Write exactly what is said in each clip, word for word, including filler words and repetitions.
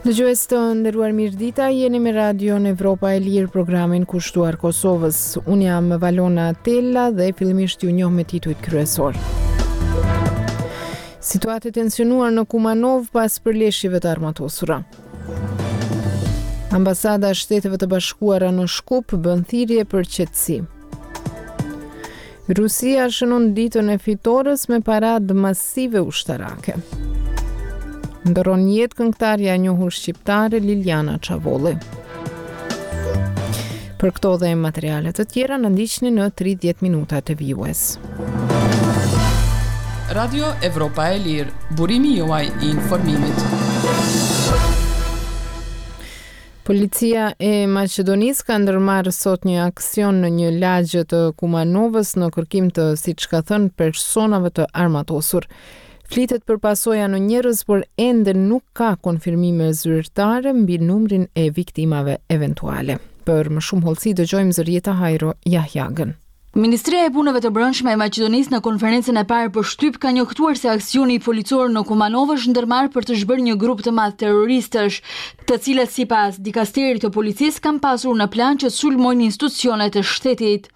Dëgjues të nderuar mirëdita, jeni me Radion Evropa e Lirë, programin kushtuar Kosovës. Unë jam Valona Tella dhe fillimisht ju njoh me titujt kryesor. Situatë e tensionuar në Kumanov pas përleshjeve të armatosura. Ambasada e Shteteve të Bashkuara në Shkup bën thirrje për qetësi. Rusia shënon ditën e fitores me paradë masive ushtarake. Ndëron jetë këngëtarja e njohur shqiptare Liliana Çavolli. Për këto dhe materiale të tjera në ndiqni në tridhjetë minutat e vijues. Radio Evropa e Lirë, burimi juaj i informimit. Policia e Maqedonisë ka ndërmarrë sot një aksion në një lagje të Kumanovës në kërkim të, siç ka thënë, personave të armatosur. Flitet për pasoja në njerëz, por ende nuk ka konfirmime zyrtare mbi numrin e viktimave eventuale. Për më shumë hollësi dëgjojmë Zërieta Hajro Jahjagën. Ministria e Punëve të Brendshme e Maqedonisë në konferencën e parë për shtyp ka njoftuar se aksioni policor në Kumanov është ndërmarrë për të zhbërë një grup të madh terroristësh, të cilët sipas dikasterit të policisë kanë pasur në plan që sulmojnë institucionet e shtetit.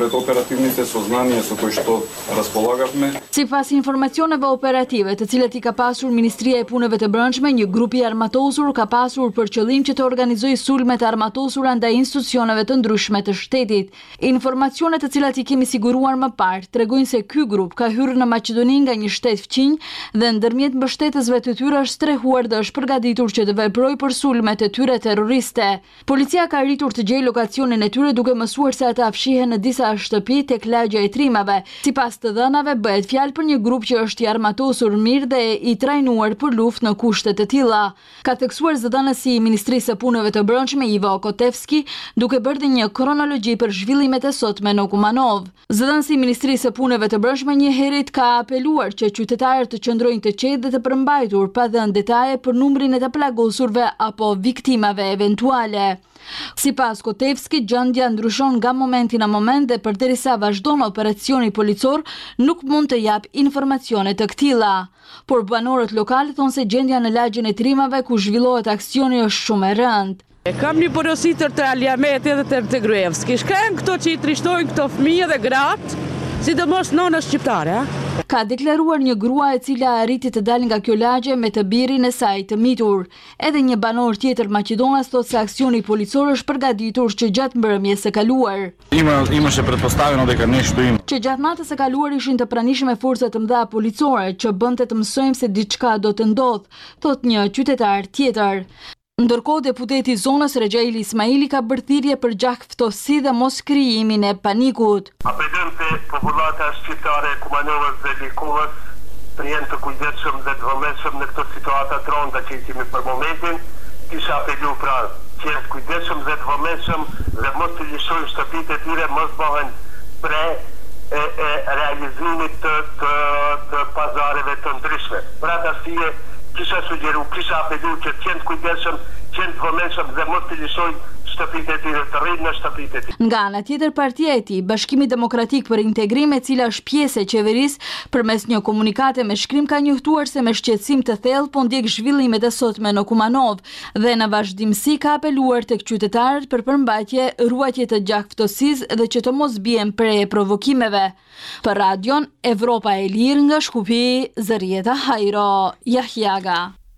Sipas informacioneve operative, të cilët i ka pasur Ministria e Punëve të Brendshme, një grup i armatosur ka pasur për qëllim që të organizojë sulme të armatosura ndaj institucioneve të ndryshme të shtetit. Informacionet të cilat i kemi siguruar më parë tregojnë se ky grup ka hyrë në Maqedoni nga një shtet fqinj dhe ndërmjet mbështetësve të tyre është strehuar dhe është përgatitur që të veprojë për sulmet e tyre terroriste. Policia ka arritur të gjejë lokacionin e tyre duke mësuar se ata fshihen në disa shtëpi tek lagja e Trimave. Sipas të dhënave bëhet fjalë për një grup që është i armatosur mirë dhe i trajnuar për luftë në kushte të tilla. Ka theksuar zëdhënësi i Ministrisë së Punëve të Brendshme Ivo Kotevski, duke bërë një kronologji për zhvillimet e sotme në Kumanov. Zëdhënësi i Ministrisë së Punëve të Brendshme një herët ka apeluar që qytetarët të qëndrojnë të qetë dhe të përmbajtur pa dhënë detaje për numrin e të plagosurve apo viktimave eventuale. Sipas Kotevski, gjendja ndryshon nga momenti në moment dhe përderisa vazhdon operacioni policor, nuk mund të jap informacione të këtilla. Por banorët lokalë thonë se gjendja në lagjen e Trimave ku zhvillohet aksioni është shumë e rëndë. Kam një porositër të Aliameti dhe të Gruevski. Shkren këto që i trishtojnë këto fëmijë dhe gratë, sidomos nëna shqiptare. Ka deklaruar një grua e cila arriti të dalë nga kjo lagje me të birin e saj të mitur. Edhe një banor tjetër maqedonas thotë se aksioni policor është përgatitur që gjatë mbrëmjes së kaluar. Ima imаше pretpostavljeno дека nešto ima. Që gjatë natës së kaluar ishin të pranishme forca të mëdha policore që bënte të mësojmë se diçka do të ndodhë, thotë një qytetar tjetër. Ndërkohë, deputeti i zonës Rexhaili Ismaili ka bërë thirrje për gjakftësi dhe mos krijimin e panikut. Apelojmë te popullata shqiptare e Kumanovës dhe Likovës të jenë të kujdesshëm dhe të vëmendshëm në këtë situatë të rënda që kemi për momentin. Kisha apelu pra që jenë të kujdesshëm dhe të vëmendshëm dhe mos të lëshojnë shtëpitë e tyre, mos bëhen pre e, e realizimit të, të, të pazareve të ndryshme. Për atë arsye kisha sugjeru, kisha apelu që të jenë të kujdesshëm, që jenë të vëmendshëm dhe mos të lëshojnë shtëpitë e tyre, të rrinë në shtëpitë e tyre. Nga ana tjetër, partia e tij, Bashkimi Demokratik për Integrim, e cila është pjesë e qeverisë, përmes një komunikate me shkrim ka njoftuar se me shqetësim të thellë po ndjek zhvillimet e sotme në Kumanov dhe në vazhdimsi ka apeluar tek qytetarët për përmbajtje, ruajtje të gjakftësisë dhe që të mos bien pre e provokimeve. Për Radion Evropa e Lirë nga Shkupi, Zërieta Hajro Jahjaga.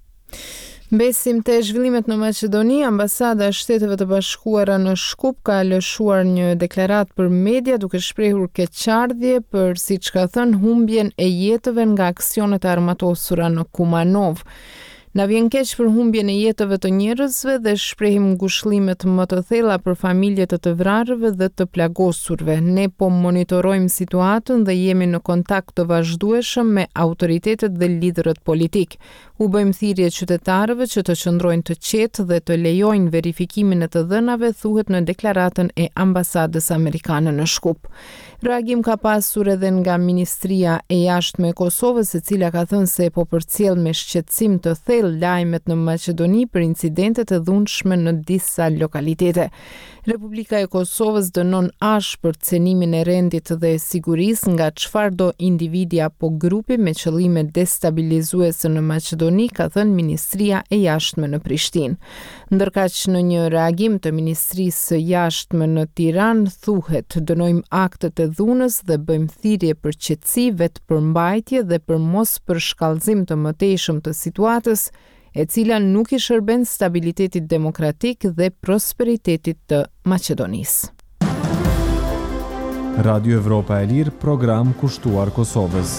Besim të zhvillimet në Maqedoni, Ambasada e Shteteve të Bashkuara në Shkup ka lëshuar një deklarat për media duke shprehur keqardhje për, siç ka thënë, humbjen e jetëve nga aksionet e armatosura në Kumanov. Na vjen keq për humbjen e jetëve të njerëzve dhe shprehim ngushëllimet më të thella për familjet e të vrarëve dhe të plagosurve. Ne po monitorojmë situatën dhe jemi në kontakt të vazhdueshëm me autoritetet dhe liderët politik. U bëjmë thirrje qytetarëve që të qëndrojnë të qetë dhe të lejojnë verifikimin e të dhënave, thuhet në deklaratën e Ambasadës Amerikane në Shkup. Reagim ka pasur edhe nga Ministria e Jashtme e Kosovës, e cila ka thënë se po përcjell me shqetësim të thellë sjell lajmet në Maqedoni për incidentet e dhunshme në disa lokalitete. Republika e Kosovës dënon ashpër cenimin e rendit dhe sigurisë nga çfarëdo individi apo grupi me qëllime destabilizuese në Maqedoni, ka thënë Ministria e Jashtme në Prishtinë. Ndërkaq në një reagim të Ministrisë së Jashtme në Tiranë thuhet: dënojmë aktet e dhunës dhe bëjmë thirrje për qetësi, vetëpërmbajtje dhe për mos përshkallëzim të mëtejshëm të situatës, e cila nuk i shërben stabilitetit demokratik dhe prosperitetit të Maqedonisë. Radio Evropa e Lirë, program kushtuar Kosovës.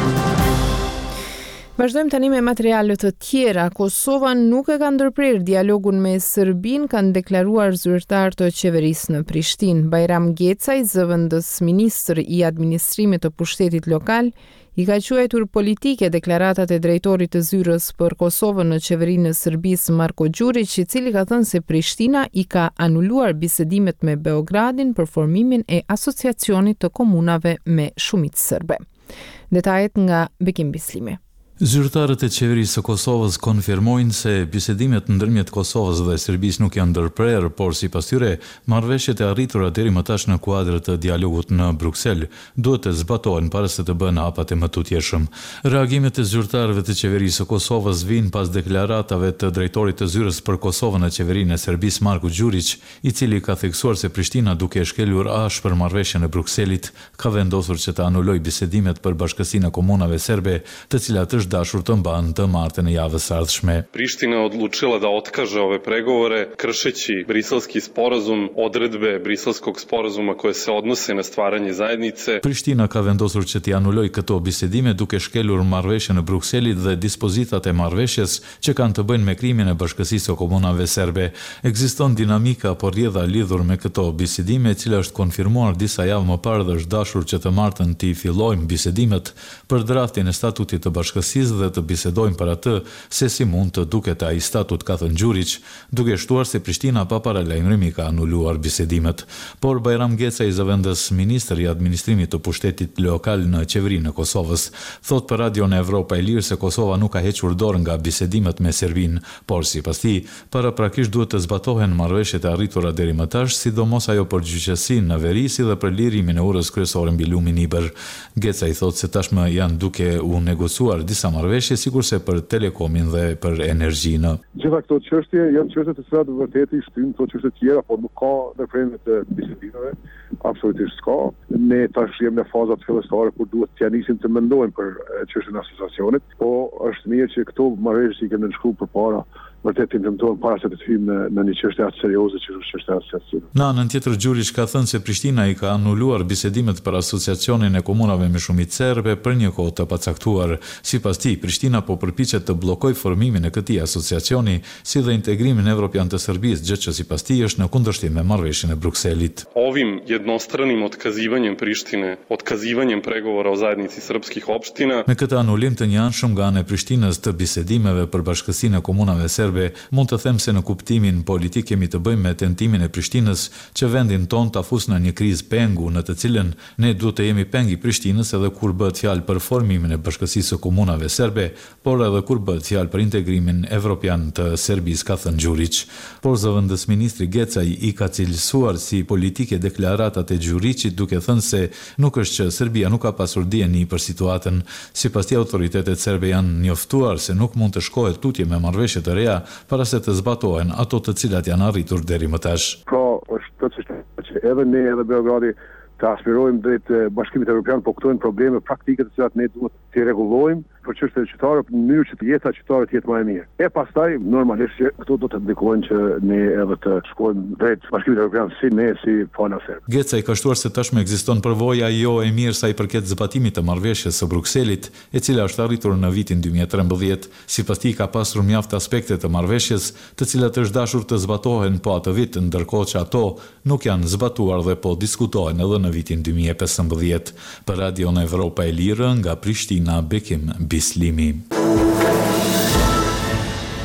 Vazhdojmë tani me materiale të tjera. Kosova nuk e ka ndërprer dialogun me Serbinë, kanë deklaruar zyrtar të qeverisë në Prishtinë. Bajram Gecaj, zëvendës ministër i administrimit të pushtetit lokal, i ka quajtur politike deklaratat e drejtorit të zyrës për Kosovën në qeverinë e Serbisë Marko Đurić, i cili ka thënë se Prishtina i ka anuluar bisedimet me Beogradin për formimin e asociacionit të komunave me shumicë serbe. Detajet nga Bekim Bislimi. Zyrtarët e qeverisë së Kosovës konfirmojnë se bisedimet ndërmjet Kosovës dhe Serbisë nuk janë ndërprerë, por sipas tyre, marrëveshjet e arritura deri më tash në kuadër të dialogut në Bruksel duhet të zbatohen para se të bëhen hapat e mëtutjeshëm. Reagimet e zyrtarëve të qeverisë së Kosovës vijnë pas deklaratave të drejtorit të zyrës për Kosovën në qeverinë e Serbisë Marko Đurić, i cili ka theksuar se Prishtina, duke shkelur ashpër marrëveshjen e Brukselit, ka vendosur që të anulojë bisedimet për bashkësinë e komunave serbe, të cilat dashur të mbanë të martën e javës së ardhshme. Priština je odlučila da otkaže ove pregovore kršeći Briselski sporazum, odredbe Briselskog sporazuma koje se odnose na stvaranje zajednice. Prishtina ka vendosur që t'i anulojë këto bisedime duke shkelur marrëveshjen e Brukselit dhe dispozitat e marrëveshjes që kanë të bëjnë me krimin e bashkësisë së komunave serbe. Ekziston dinamika apo rrjedha lidhur me këto bisedime, e cila është konfirmuar disa javë më parë dhe është dashur që të martën t'i fillojmë bisedimet për draftin e statutit të bashkësisë dhe të bisedojmë për atë se si mund të duket ai statut, ka thënë Đurić, duke shtuar se Prishtina pa paralajmërimi ka anuluar bisedimet. Por Bajram Gecaj, zëvendës ministër i administrimit të pushtetit lokal në qeverinë e Kosovës, thot për Radion Evropa e Lirë se Kosova nuk ka hequr dorë nga bisedimet me Serbinë, por sipas tij, paraprakisht duhet të zbatohen marrëveshjet e arritura deri më tash, sidomos ajo për gjyqësinë në veri si dhe për lirimin e urës kryesore mbi lumin Iber. Gecaj thot se tashmë janë duke u negociuar disa marrëveshje, sikurse për telekomin dhe për energjinë. Gjitha këto çështje janë çështje të cilat vërtet i shtyn këto çështje të tjera, por nuk ka ndërprerje të bisedimeve, absolutisht s'ka. Ne tash jemi në fazat fillestare kur duhet të nisim të mendojmë për çështjen e asociacionit, po është mirë që këto marrëveshje që kemi shkruar përpara vërtet implementohen para se të hyjmë në, në një çështje aq serioze që është çështja e asociacionit. Në anën tjetër, Đurić ka thënë se Prishtina i ka anuluar bisedimet për asociacionin e komunave me shumicë serbe për një kohë të pacaktuar. Sipas tij, Prishtina po përpiqet të bllokojë formimin e këtij asociacioni, si dhe integrimin evropian të Serbisë, gjë që sipas tij është në kundërshtim me marrëveshjen e Brukselit. Ovim jednostranim otkazivanjem Prištine, otkazivanjem pregovora o zajednici srpskih opština. Me këtë anulim të njëanshëm nga ana e Prishtinës të bisedimeve për bashkësinë e komunave serbe, mund të them se në kuptimin politik kemi të bëjmë me tentimin e Prishtinës që vendin ton ta fusë në një krizë pengu në të cilën ne duhet të jemi peng i Prishtinës edhe kur bëhet fjalë për formimin e bashkësisë së komunave serbe, por edhe kur bëhet fjalë për integrimin evropian të Serbisë, ka thënë Đurić. Por zëvendës ministri Gecaj i ka cilësuar si politike deklaratat e Đurićit, duke thënë se nuk është që Serbia nuk ka pasur dieni për situatën. Sipas tij, autoritetet serbe janë njoftuar se nuk mund të shkohet tutje me marrëveshje të reja para se të zbatohen ato të cilat janë arritur deri më tash. Pra, është plotësisht që edhe ne edhe Beogradi të aspirojmë drejt Bashkimit Evropian, po këto janë probleme praktike të cilat ne duhet të rregullojmë për çështjet e qytetarëve në mënyrë që të jeta e qytetarëve të jetë më e mirë. E pastaj normalisht që këto do të ndikojnë që ne edhe të shkojmë drejt Bashkimit Evropian si ne si puna serbe. Gecaj ka shtuar se tashmë ekziston përvoja jo e mirë sa i përket zbatimit të marrëveshjes së Brukselit, e cila është arritur në vitin dy mijë e trembëdhjetë. Sipas tij ka pasur mjaft aspekte të marrëveshjes, të cilat është dashur të zbatohen po atë vit, ndërkohë që ato nuk janë zbatuar dhe po diskutohen edhe në vitin dy mijë e pesëmbëdhjetë. Për Radion Evropa e Lirë, nga Prishtina, Bekim Bislimi.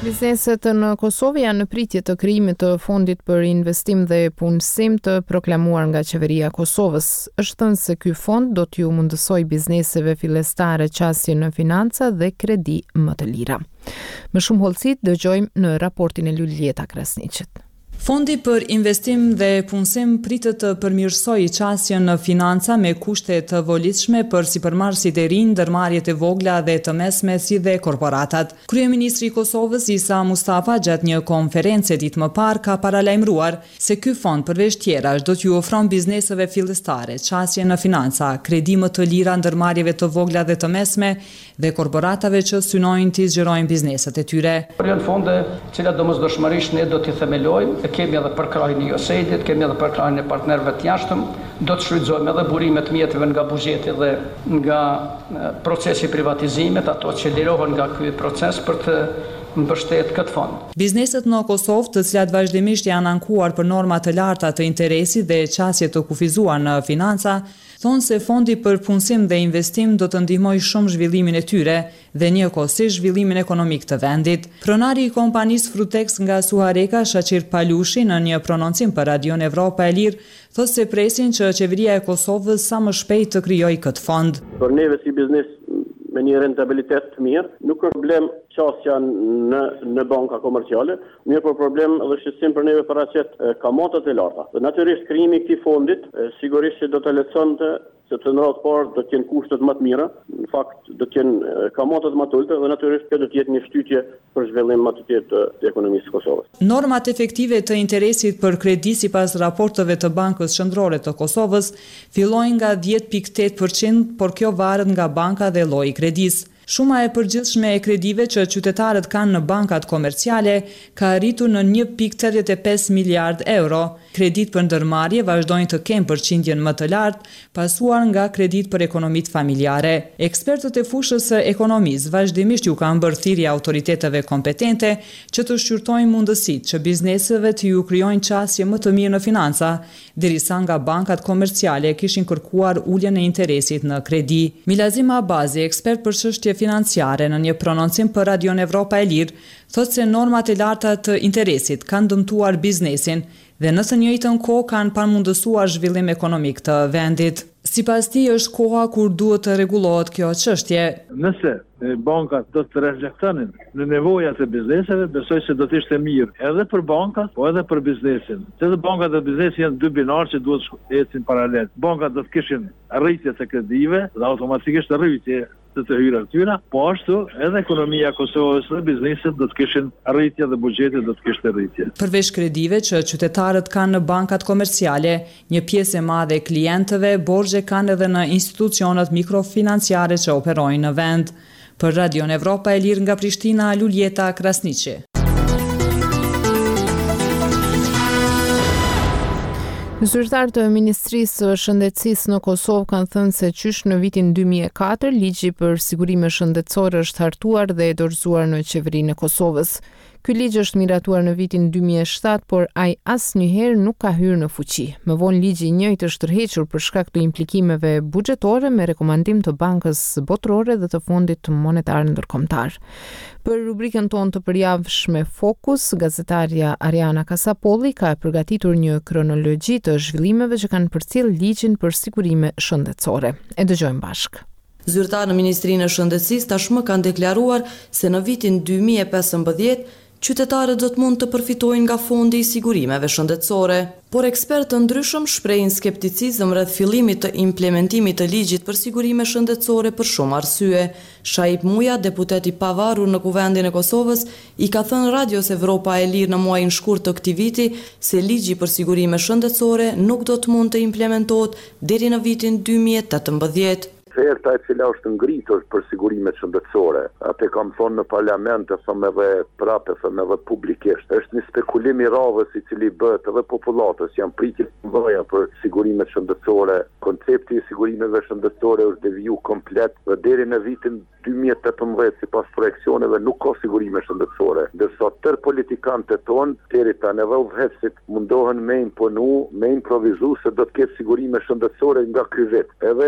Bizneset në Kosovë janë në pritje të krijimit të fondit për investim dhe punësim të proklamuar nga qeveria e Kosovës. Është thënë se ky fond do t'ju mundësoj bizneseve fillestare qasje në financa dhe kredi më të lira. Më shumë hollësit dëgjojmë në raportin e Luljeta Krasniqit. Fondi për investim dhe punësim pritet të përmirësojë qasjen në financa me kushte të volitshme për sipërmarrësit e rinj, ndërmarrjet e vogla dhe të mesme si dhe korporatat. Kryeministri i Kosovës Isa Mustafa gjatë një konferencë ditë më parë ka paralajmëruar se ky fond përveç tjerash do t'ju ofron bizneseve fillestare qasje në financa, kredi më të lira ndërmarrjeve të vogla dhe të mesme dhe korporatave që synojnë t'i zgjerojnë bizneset e tyre. Janë fonde të cilat domosdoshmërisht ne do t'i themelojmë. Kemi edhe përkrajnë e U S A I D-it, kemi edhe përkrajnë e partnerëve të jashtëm, do të shfrytëzojmë edhe burimet mjetëve nga buxheti dhe nga procesi privatizimit, ato që lirohen nga ky proces për të mbështetur këtë fond. Bizneset në Kosovë, të cilat vazhdimisht janë ankuar për norma të larta të interesit dhe qasje të kufizuar në financa, thonë se fondi për punësim dhe investim do të ndihmojë shumë zhvillimin e tyre dhe njëkohësisht zhvillimin ekonomik të vendit. Pronari i kompanisë Frutex nga Suhareka, Shaqir Palushi, në një prononcim për Radion Evropa e Lirë, thotë se presin që qeveria e Kosovës sa më shpejt të krijojë këtë fond. Për neve si biznes me një rentabilitet të mirë, nuk ka problem qasja në në banka komerciale, mirë për problem edhe shqetësim për neve paraqet kamatat e larta. Dhe natyrisht krijimi i këtij fondit sigurisht që do të lehtësonte sepse në radhë parë do të jenë kushtet më të mira, në fakt do të jenë kamatat më të ulta dhe natyrisht kjo do të jetë një shtytje për zhvillim më të tjerë të, të ekonomisë së Kosovës. Normat efektive të interesit për kredi sipas raporteve të Bankës Qendrore të Kosovës fillojnë nga dhjetë pikë tetë përqind, por kjo varet nga banka dhe lloji i kredisë. Shuma e përgjithshme e kredive që qytetarët kanë në bankat komerciale ka arritur në një pikë tetëdhjetë e pesë miliard euro. Kredit për ndërmarrje vazhdojnë të kenë përqindjen më të lartë, pasuar nga kredit për ekonomitë familjare. Ekspertët e fushës së ekonomisë vazhdimisht ju kanë bërë thirrje autoriteteve kompetente që të shqyrtojnë mundësitë që bizneseve të ju krijojnë qasje më të mirë në financa, derisa nga bankat komerciale kishin kërkuar uljen e interesit në kredi. Milazim Abazi, ekspert për çështje financiare, në një prononcim për Radion Evropa e Lirë, thotë se normat e larta të interesit kanë dëmtuar biznesin dhe në të njëjtën kohë kanë pamundësuar zhvillim ekonomik të vendit. Sipas tij është koha kur duhet të rregullohet kjo çështje. Nëse bankat do të reflektonin në nevojat e bizneseve, besoj se do të ishte mirë edhe për bankat, po edhe për biznesin. Se dhe bankat dhe biznesi janë dy binarë që duhet të ecin paralel. Bankat do të kishin rritje të kredive dhe automatikisht rritje të të hyra tyra, po ashtu edhe ekonomia e Kosovës dhe bizneset do të kishin rritje dhe buxheti do të kishte rritje. Përveç kredive që qytetarët kanë në bankat komerciale, një pjesë e madhe e klientëve borxhe kanë edhe në institucionet mikrofinanciare që operojnë në vend. Për Radion Evropa e Lirë nga Prishtina, Luljeta Krasniqi. Zyrtarët të Ministrisë së Shëndetësisë në Kosovë kanë thënë se qysh në vitin dy mijë e katër ligji për sigurime shëndetësore është hartuar dhe e dorëzuar në qeverinë e Kosovës. Ky ligj është miratuar në vitin dy mijë e shtatë, por ai asnjëherë nuk ka hyrë në fuqi. Më vonë ligji i njëjtë është tërhequr për shkak të implikimeve buxhetore me rekomandim të Bankës Botërore dhe të Fondit Monetar Ndërkombëtar. Për rubrikën tonë të përjavshme Fokus, gazetarja Ariana Kasapolli ka përgatitur një kronologji të zhvillimeve që kanë përcjell ligjin për sigurime shëndetësore. E dëgjojmë bashkë. Zyrtarë në Ministrinë e Shëndetësisë tashmë kanë deklaruar se në vitin dy mijë e pesëmbëdhjetë qytetarët do të mund të përfitojnë nga fondi i sigurimeve shëndetësore, por ekspertë të ndryshëm shprehin skepticizëm rreth fillimit të implementimit të ligjit për sigurime shëndetësore për shumë arsye. Shaip Muja, deputet i pavarur në Kuvendin e Kosovës, i ka thënë Radios Evropa e Lirë në muajin shkurt të këtij viti se ligji për sigurime shëndetësore nuk do të mund të implementohet deri në vitin dy mijë e tetëmbëdhjetë. Oferta e cila është ngritur për sigurimet shëndetësore, atë kam thonë në parlament, e thëmë edhe prapë, e thëmë edhe publikisht, është një spekulim i radhës i cili bëhet edhe populatës, janë pritje të mëdha për sigurimet shëndetësore. Koncepti i sigurimeve shëndetësore është deviju komplet dhe deri në vitin dy mijë e tetëmbëdhjetë sipas projeksioneve nuk ka sigurime shëndetësore. Ndërsa tërë politikantët tonë, deri tani edhe udhëheqësit mundohen me imponu, me improvizu se do të ketë sigurime shëndetësore nga ky vit. Edhe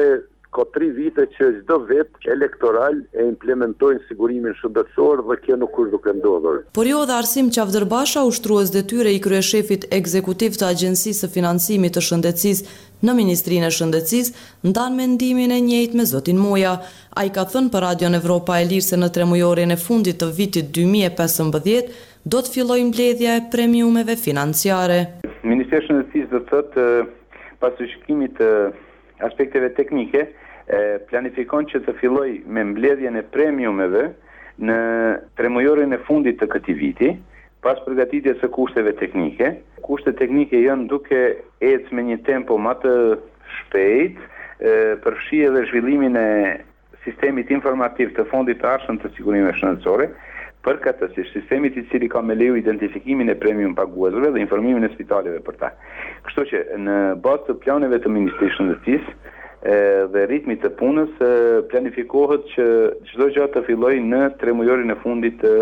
ka tri vite që çdo vit elektoral e implementojnë sigurimin shëndetësor dhe kjo nuk është duke ndodhur. Por jo dhe Arsim Qavdërbasha, ushtrues detyre i kryeshefit ekzekutiv të Agjencisë së Financimit të Shëndetësisë në Ministrinë e Shëndetësisë, ndan mendimin e njëjtë me zotin Moja. Ai ka thënë për Radion Evropa e Lirë se në tremujorin e fundit të vitit dy mijë e pesëmbëdhjetë do të fillojë mbledhja e premiumeve financiare. Ministri i Shëndetësisë do të thotë pas shikimit të aspekteve teknike, planifikon që të filloj me mbledhjen e premiumeve në tremujorin e fundit të këtij viti, pas përgatitjes së kushteve teknike. Kushtet teknike janë duke ecë me një tempo më të shpejt, përfshi edhe zhvillimin e sistemit informativ të fondit të arshëm të sigurimeve shëndetësore, përkatësisht sistemit i cili ka me leju identifikimin e premium paguesve dhe informimin e spitaleve për ta. Kështu që në bazë të planeve të Ministrisë së Shëndetësisë dhe ritmit të punës planifikohet që çdo gjë të fillojë në tremujorin e fundit të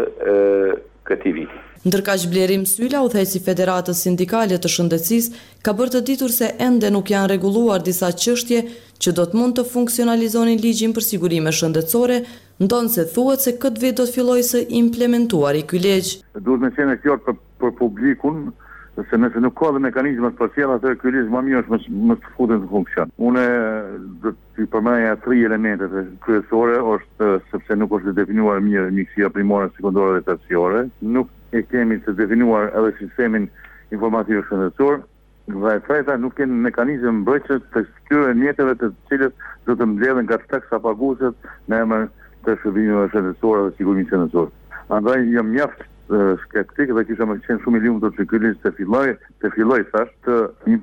këtij viti. Ndërkaq Blerim Syla, udhëheqësi i Federatës Sindikale të Shëndetësisë, ka bërë të ditur se ende nuk janë rregulluar disa çështje që do të mund të funksionalizonin ligjin për sigurime shëndetësore, ndonse thuhet se këtë vit do të fillojë së implementuari ky ligj. Duhet me qenë qartë për, për publikun, se nëse nuk ka dhe mekanizmat speciale, atëherë ky ligj më mirë është më të futet në funksion. Unë do të përmendoja tri elementet kryesore, është sepse nuk është definuar mirë mjekësia primare, sekondore dhe terciare, nuk e kemi të definuar edhe sistemin informativ shëndetësor, dhe e treta nuk kemi mekanizëm mbrojtës të këtyre mjeteve të cilët do të mbledhen nga taksa paguesit në emër të shërbimeve shëndetësore dhe sigurimit shëndetësor. Andaj jam mjaft skeptik dhe kisha më qenë shumë i lumtur që ky ligj të filloj, të filloj thash të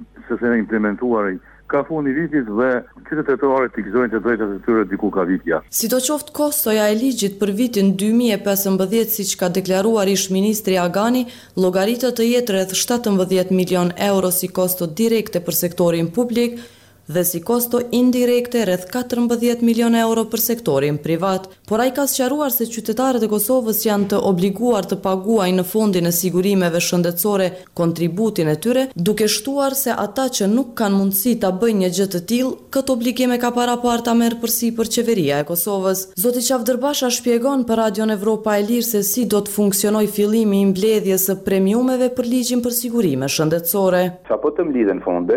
së implementuar ka fundi vitit dhe qytetarët të gëzojnë të drejtat e tyre diku ka vit jashtë. Sidoqoftë, kostoja e ligjit për vitin dy mijë e pesëmbëdhjetë, siç ka deklaruar ish ministri Agani, llogaritet të jetë rreth shtatëmbëdhjetë milion euro si kosto direkte për sektorin publik dhe si kosto indirekte rreth katërmbëdhjetë milion euro për sektorin privat. Por ai ka sqaruar se qytetarët e Kosovës janë të obliguar të paguajnë në fondin e sigurimeve shëndetësore kontributin e tyre, duke shtuar se ata që nuk kanë mundësi ta bëjnë një gjë të tillë, këtë obligim e ka parapar ta merr përsipër qeveria e Kosovës. Zoti Qavdërbasha shpjegon për Radion Evropa e Lirë se si do të funksionojë fillimi i mbledhjes së premiumeve për ligjin për sigurime shëndetësore. Sapo të mblidhen fonde,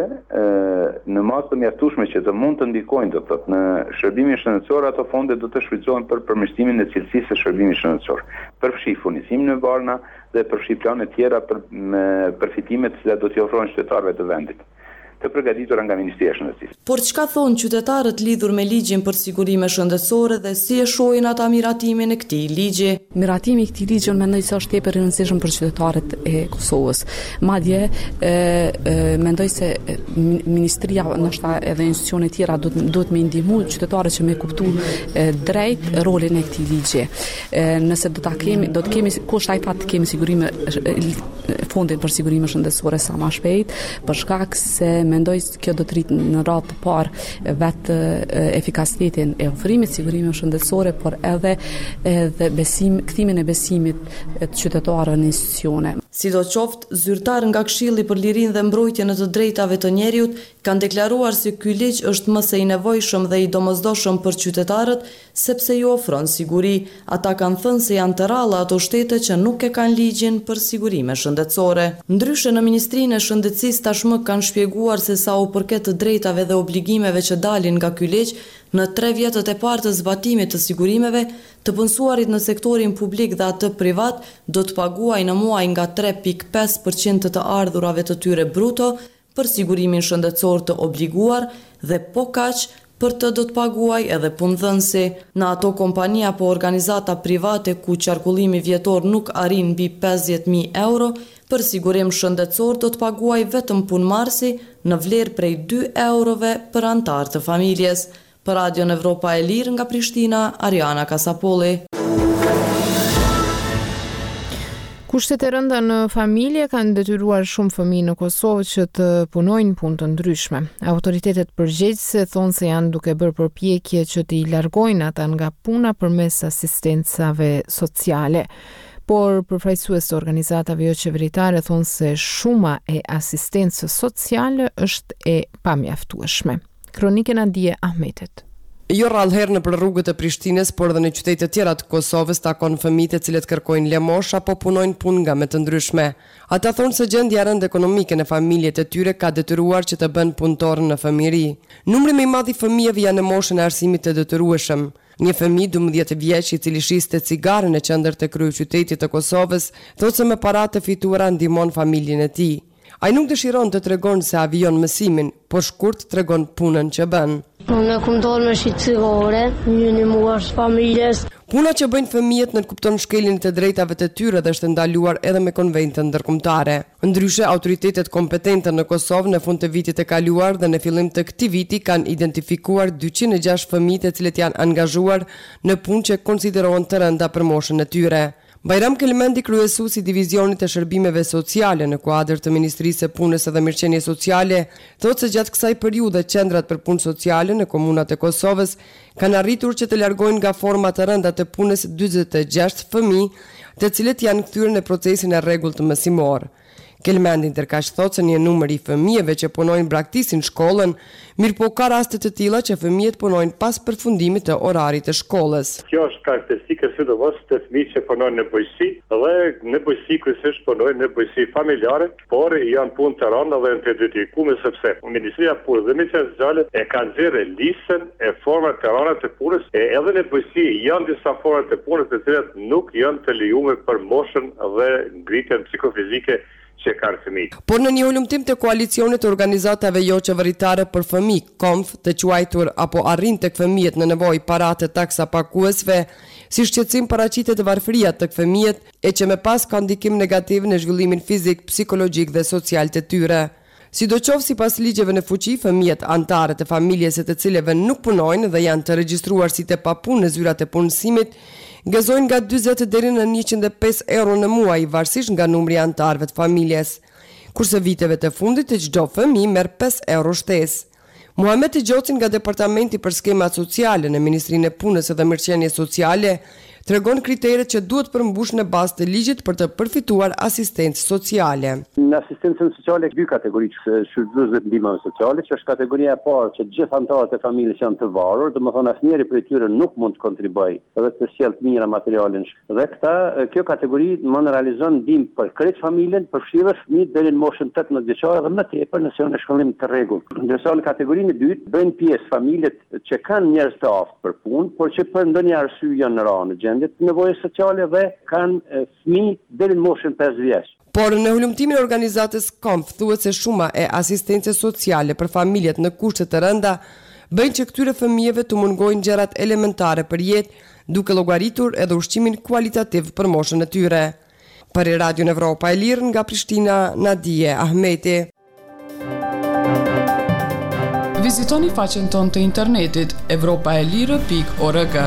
në masë të mjaftueshme që të mund të ndikojnë do të thotë në shërbimin shëndetësor, ato fonde do të shfrytëzohen për përmirësimin e cilësisë së shërbimit shëndetësor. Përfshi furnizimin me varna dhe përfshi plane tjera për përfitime të cilat do t'i ofrohen qytetarëve të vendit, të përgatitura nga Ministria e Shëndetësisë. Por çka thonë qytetarët lidhur me ligjin për sigurime shëndetësore dhe si e shohin ata miratimin e këtij ligji? Miratimi i këtij ligji unë mendoj se është tepër i rëndësishëm për qytetarët e Kosovës. Madje e, e, mendoj se ministria, ndoshta edhe institucione tjera do duhet me ndihmu qytetarët që me kuptu e, drejt rolin e këtij ligji. E, nëse do ta kemi, do të kemi kush ai fat të kemi sigurime fondin për sigurime shëndetësore sa më shpejt, për shkak se mendoj se kjo do të rritë në radhë të parë vetë efikasitetin e ofrimit sigurimeve shëndetësore, por edhe edhe besim, kthimin e besimit të qytetarëve në institucione. Sidoqoftë, zyrtar nga Këshilli për Lirinë dhe Mbrojtjen e të Drejtave të Njerëzit kanë deklaruar se ky ligj është më së i nevojshëm dhe i domosdoshëm për qytetarët sepse ju ofron siguri. Ata kanë thënë se janë të rralla ato shtete që nuk e kanë ligjin për sigurime shëndetësore. Ndryshe, në Ministrinë e Shëndetësisë tashmë kanë shpjeguar se sa u përket të drejtave dhe obligimeve që dalin nga ky ligj, në tre vjetët e parë të zbatimit të sigurimeve, të punësuarit në sektorin publik dhe atë privat do të paguaj në muaj nga tre pikë pesë përqind të ardhurave të tyre bruto për sigurimin shëndetësor të obliguar dhe po kaq për të do të paguaj edhe punëdhënësi. Në ato kompani apo organizata private ku qarkullimi vjetor nuk arrin mbi pesëdhjetë mijë euro, për sigurim shëndetësor do të paguaj vetëm punëmarrësi në vlerë prej dy eurove për antar të familjes. Për Radion Evropa e Lirë nga Prishtina, Ariana Kasapolli. Kushtet e rënda në familje kanë detyruar shumë fëmijë në Kosovë që të punojnë punë të ndryshme. Autoritetet përgjegjëse thonë se janë duke bërë përpjekje që t'i largojnë ata nga puna përmes asistencave sociale. Por përfaqësues të organizatave jo qeveritare thonë se shuma e asistencës sociale është e pamjaftueshme. Kronikën Adie Ahmetet. Jo rrallëherë në për rrugët e Prishtinës, por edhe në qytete të tjera të Kosovës takon fëmijë të cilët kërkojnë lemosh apo punojnë punë nga më të ndryshme. Ata thonë se gjendja e rëndë ekonomike në familjet e tyre ka detyruar që të bënë punëtor në fëmijëri. Numri më i madh i fëmijëve janë në moshën e arsimit të detyrueshëm. Një fëmijë dymbëdhjetë vjeç i cili shiste cigare në qendër të kryeqytetit të Kosovës, thotë se me paratë të fituara ndihmon familjen e tij. Ai nuk dëshiron të tregon se avion mësimin, por shkurt tregon punën që bën. Unë kam dalë me shit cigare, një një muash familjes. Puna që bëjnë fëmijët nënkupton shkeljen e drejtave të tyre dhe është ndaluar edhe me konvente ndërkombëtare. Ndryshe, autoritetet kompetente në Kosovë në fund të vitit të kaluar dhe në fillim të këtij viti kanë identifikuar dyqind e gjashtë fëmijë të cilët janë angazhuar në punë që konsiderohen të rënda për moshën e tyre. Bajram Kelmendi, kryesuesi i divizionit të shërbimeve sociale në kuadër të Ministrisë së Punës dhe Mirëqenies Sociale, thotë se gjatë kësaj periudhe qendrat për punë sociale në komunat e Kosovës kanë arritur që të largojnë nga forma të rënda të punës dyzet e gjashtë fëmijë, të cilët janë kthyer në procesin e rregullt mësimor. Kelmendi ndërkaq thotë se një numër i fëmijëve që punojnë braktisin shkollën, mirëpo ka raste të tilla që fëmijët punojnë pas përfundimit të orarit të shkollës. Kjo është karakteristike sidomos të fëmijëve që punojnë në bujqësi dhe në bujqësi kryesisht punojnë në bujqësi familjare, por janë punë të rënda dhe të dedikuar sepse Ministria e Punës dhe Mirëqenies Sociale e ka nxjerrë listën e formave të rënda të punës e edhe në bujqësi janë disa forma të punës të cilat nuk janë të lejuar për moshën dhe ngritjen psikofizike që kanë fëmijë. Por në një ulëmtim të koalicionit të organizatave jo qeveritare për fëmijë, KOMF, të quajtur apo arrin tek fëmijët në nevojë para të taksa paguesve, si shqetësim paraqitet varfëria tek fëmijët e që me pas ka ndikim negativ në zhvillimin fizik, psikologjik dhe social të tyre. Sidoqoftë sipas ligjeve në fuqi, fëmijët antarë të familjes së të cilëve nuk punojnë dhe janë të regjistruar si të papunë në zyrat e punësimit, gëzojnë nga dyzet deri në njëqind e pesë euro në muaj, varësisht nga numri i antarëve të familjes. Kurse viteve të fundit të çdo fëmijë merr pesë euro shtesë. Muhamet Xhoci nga Departamenti për Skemat Sociale në Ministrinë e Punës dhe Mirëqenies Sociale tregon kriteret që duhet përmbush në bazë të ligjit për të përfituar asistencë sociale. Në asistencën sociale dy kategori që shfrytëzues të ndihmave sociale, që është kategoria e parë që gjithë anëtarët e familjes janë të varur, domethënë asnjëri prej tyre nuk mund të kontribuojë edhe të sjellë të mira materialin. Dhe këta kjo kategori mund realizon ndihmë për krejt familjen, përfshirë fëmijët deri në moshën tetëmbëdhjetë vjeçare dhe më tepër nëse janë në shkollim të rregullt. Ndërsa në kategorinë e dytë bëjnë pjesë familjet që kanë njerëz të aftë për punë, por që për ndonjë arsye janë në rënë gjendje të nevojës sociale dhe kanë fëmijë deri në moshën pesë vjeç. Por në hulumtimin e organizatës KOMF thuhet se shuma e asistencës sociale për familjet në kushte të rënda bëjnë që këtyre fëmijëve të mungojnë gjërat elementare për jetë, duke llogaritur edhe ushqimin kualitativ për moshën e tyre. Për Radio Evropa e Lirë nga Prishtina, Nadije Ahmeti. Vizitoni faqen tonë të internetit evropa e lirë pikë org.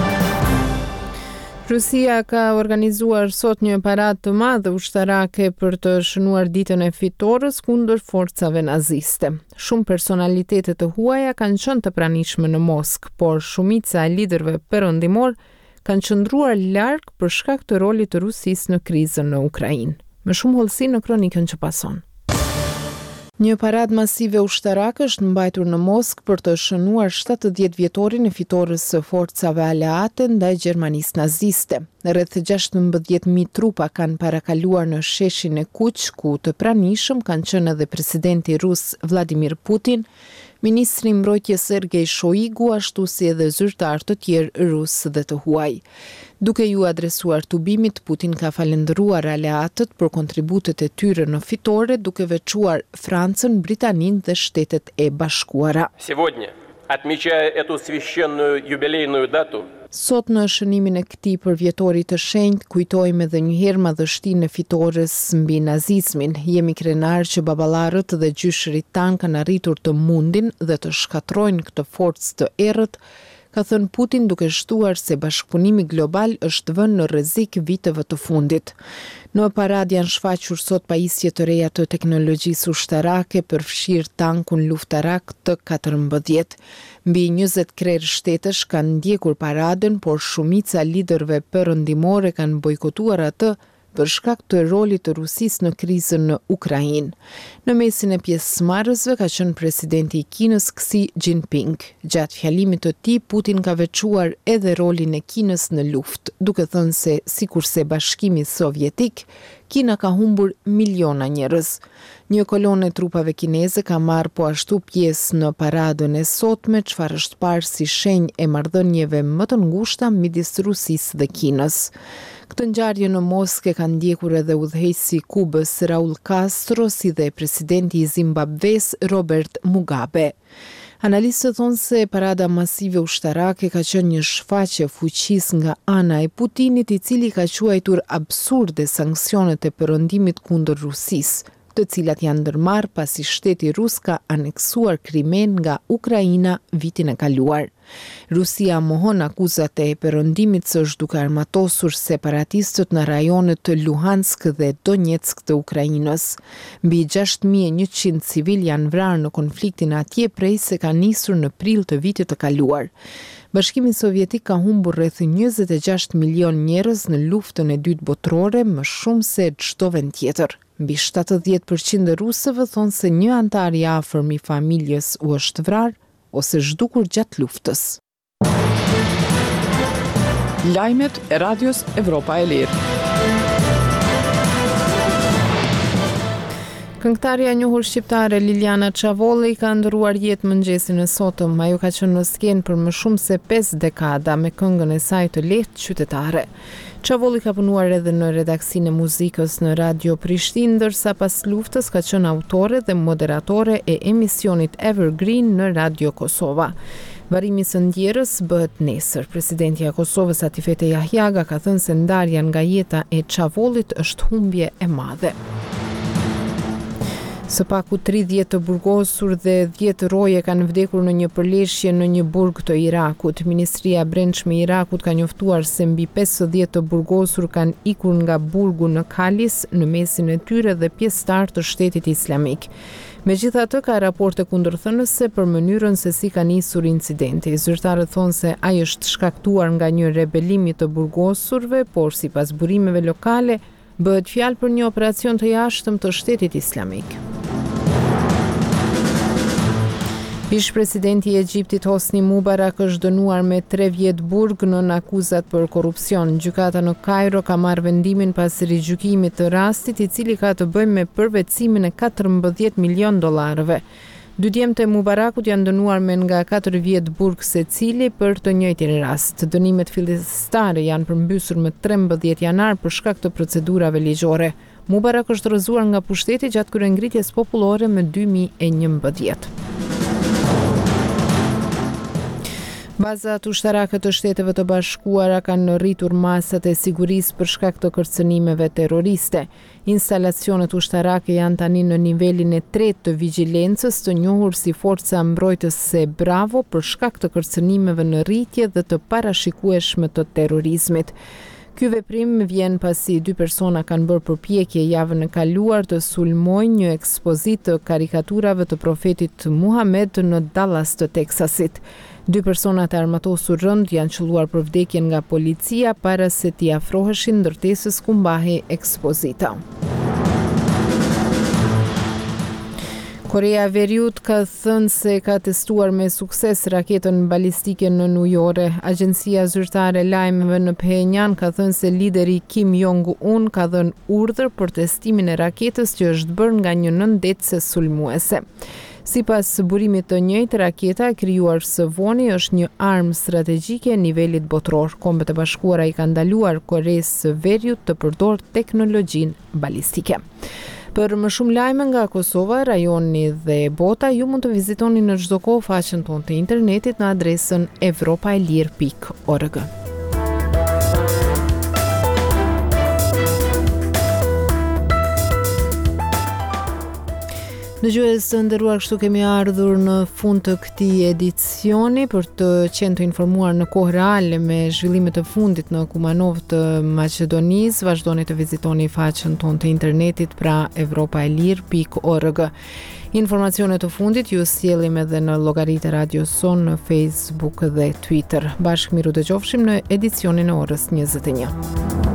Rusia ka organizuar sot një paradë të madhe ushtarake për të shënuar ditën e fitores kundër forcave naziste. Shumë personalitete të huaja kanë qenë të pranishme në Moskë, por shumica e liderëve perëndimor kanë qëndruar larg për shkak të rolit të Rusisë në krizën në Ukrainë. Më shumë hollësi në kronikën që pason. Një paradë masive ushtarake është mbajtur në Moskë për të shënuar shtatëdhjetë vjetorin e fitores së forcave aleate ndaj Gjermanisë naziste. Rreth gjashtëmbëdhjetë mijë trupa kanë parakaluar në sheshin e Kuq, ku të pranishëm kanë qenë edhe presidenti rus Vladimir Putin, ministri i mbrojtjes Sergej Shoigu, ashtu si edhe zyrtar të tjerë rus dhe të huaj. Duke ju adresuar tubimit, Putin ka falendëruar aleatët për kontributet e tyre në fitore, duke veçuar Francën, Britaninë dhe Shtetet e Bashkuara. Сегодня, отмечая эту священную юбилейную дату, Sot në shënimin e këtij përvjetorit të shenjtë, kujtojmë edhe një herë madhështinë e fitores mbi nazizmin. Jemi krenar që baballarët dhe gjyshërit tanë kanë arritur të mundin dhe të shkatrojnë këtë forcë të errët, ka thënë Putin, duke shtuar se bashkëpunimi global është vënë në rrezik viteve të fundit. Në paradë janë shfaqur sot pajisje të reja të teknologjisë ushtarake, përfshirë tankun luftarak T katërmbëdhjetë. Mbi njëzet krerë shtetësh kanë ndjekur paradën, por shumica liderëve perëndimore kanë bojkotuar atë për shkak të rolit të Rusisë në krizën në Ukrainë. Në mesin e pjesëmarrësve ka qenë presidenti i Kinës Xi Jinping. Gjatë fjalimit të tij, Putin ka veçuar edhe rolin e Kinës në luftë, duke thënë se sikurse Bashkimi Sovjetik, Kina ka humbur miliona njerëz. Një kolonë e trupave kineze ka marrë po ashtu pjesë në paradën e sotme, çfarë është parë si shenjë e marrëdhënieve më të ngushta midis Rusisë dhe Kinës. Këtë ngjarje në Moskë ka ndjekur edhe udhëheqësi i Kubës Raul Castro, si dhe presidenti i Zimbabves Robert Mugabe. Analistët thonë se parada masive ushtarake ka qenë një shfaqje fuqisë nga ana e Putinit, i cili ka quajtur absurde sanksionet e perëndimit kundër Rusisë, të cilat janë ndërmarrë pasi shteti rus ka aneksuar Krimen nga Ukraina vitin e kaluar. Rusia mohon akuzat e perëndimit se është duke armatosur separatistët në rajonet të Luhansk dhe Donetsk të Ukrainës. Mbi gjashtë mijë e njëqind civil janë vrarë në konfliktin atje prej se ka nisur në prill të vitit të kaluar. Bashkimi Sovjetik ka humbur rreth njëzet e gjashtë milion njerëz në luftën e dytë botërore, më shumë se çdo vend tjetër. Mbi shtatëdhjetë përqind e rusëve thonë se një antar i afërm i familjes u është vrarë ose zhdukur gjatë luftës. Lajmet e Radios Evropa e Lirë. Këngëtarja e njohur shqiptare Liliana Çavolli ka ndëruar jetë mëngjesin e sotëm. Ajo ka qenë në skenë për më shumë se pesë dekada me këngën e saj të lehtë qytetare. Çavolli ka punuar edhe në redaksinë e muzikës në Radio Prishtinë, ndërsa pas luftës ka qenë autore dhe moderatore e emisionit Evergreen në Radio Kosova. Varrimi i së ndjerës bëhet nesër. Presidenti i Kosovës Atifete Jahjaga ka thënë se ndarja nga jeta e Çavollit është humbje e madhe. Së paku tridhjetë të burgosur dhe dhjetë roje kanë vdekur në një përleshje në një burg të Irakut. Ministria e Brendshme e Irakut ka njoftuar se mbi pesëdhjetë të burgosur kanë ikur nga burgu në Kalis, në mesin e tyre dhe pjesëtar të Shtetit Islamik. Megjithatë, ka raporte kundërthënëse për mënyrën se si ka nisur incidenti. Zyrtarët thonë se ai është shkaktuar nga një rebelim i të burgosurve, por sipas burimeve lokale, bëhet fjalë për një operacion të jashtëm të Shtetit Islamik. Ish-presidenti i Egjiptit Hosni Mubarak është dënuar me tre vjet burg nën akuzat për korrupsion. Gjykata në Kairo ka marrë vendimin pas rigjykimit të rastit, i cili ka të bëjë me përvetësimin e katërmbëdhjetë milion dollarëve. Dy djemtë e Mubarakut janë dënuar me nga katër vjet burg secili për të njëjtin rast. Dënimet fillestare janë përmbysur më trembëdhjetë janar për shkak të procedurave ligjore. Mubarak është rrëzuar nga pushteti gjatë kryengritjes popullore më dy mijë e njëmbëdhjetë. Bazat ushtarake të Shteteve të Bashkuara kanë rritur masat e sigurisë për shkak të kërcënimeve terroriste. Instalacionet ushtarake janë tani në nivelin e tretë të vigjilencës, të njohur si Forca Mbrojtëse Bravo, për shkak të kërcënimeve në rritje dhe të parashikueshme të terrorizmit. Ky veprim vjen pasi dy persona kanë bërë përpjekje javën e kaluar të sulmojnë një ekspozitë të karikaturave të profetit Muhammed në Dallas të Teksasit. Dy personat e armatosur rënd janë qelluar për vdekjen nga policia para se t'i afroheshin ndërtesës ku mbahej ekspozita. Korea e Veriut ka thënë se ka testuar me sukses raketën balistike në New York. Agjencia zyrtare e lajmeve në Phenjan ka thënë se lideri Kim Jong-un ka dhënë urdhër për testimin e raketës që është bërë nga një nëndetse sulmuese. Sipas burimit të njëjtë, raketa e krijuar së voni është një armë strategjike nivelit botror. Kombet e Bashkuara i kanë ndaluar Koreas së Veriut të përdorë teknologjinë balistike. Për më shumë lajme nga Kosova, rajoni dhe bota, ju mund të vizitoni në çdo kohë faqen tonë të internetit në adresën evropaelir pikë org. Dëgjues të nderuar, kështu kemi ardhur në fund të këtij edicioni. Për të qenë të informuar në kohë reale me zhvillimet e fundit në Kumanov të Maqedonisë, vazhdoni të vizitoni faqen tonë të internetit, pra evropaelir pikë org. Informacionet të fundit ju sjellim edhe në llogaritë e Radio Son në Facebook dhe Twitter. Bashkë miru dëgjofshim në edicionin e orës njëzet e një.